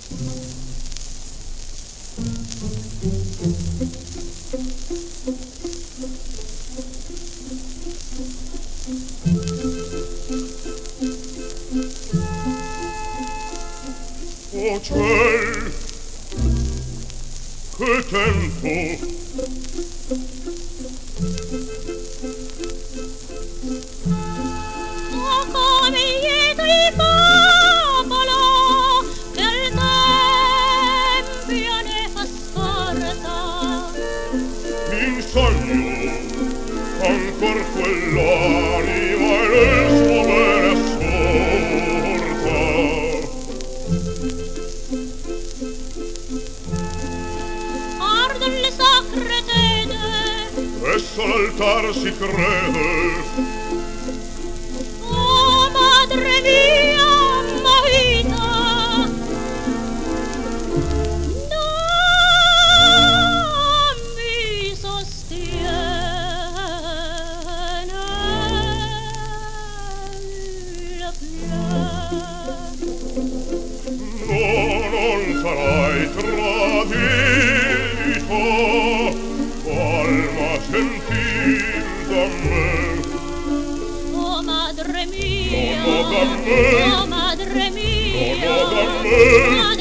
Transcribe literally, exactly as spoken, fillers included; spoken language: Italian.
Oh ciel, che tempo! Oh, come lieto il popolo che il tempio ne fa scorta. In sogno ancor quell'anima e nel suo bene assorta. Ardon le sacre tede, Presso l'altar si crede. oh madre mia mohita, non mi sostiene la pietà. No, non sarai tradito, alma gentil da me. Oh madre mia, No, no, da me. oh madre mia, No, no, da me. madre